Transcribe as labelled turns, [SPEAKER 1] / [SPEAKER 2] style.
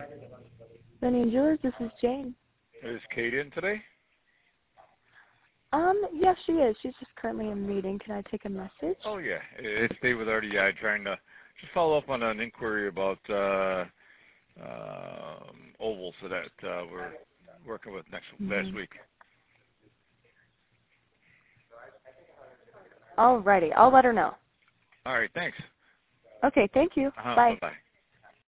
[SPEAKER 1] Vinny Jewelers, this is Jane.
[SPEAKER 2] Is Kate in today?
[SPEAKER 1] Yes, she is. She's just currently in a meeting. Can I take a message?
[SPEAKER 2] Oh, yeah. It's David Artie. Trying to just follow up on an inquiry about ovals that we're working with last week.
[SPEAKER 1] Alrighty. I'll let her know.
[SPEAKER 2] All right. Thanks.
[SPEAKER 1] Okay. Thank you. Bye.
[SPEAKER 2] Bye-bye.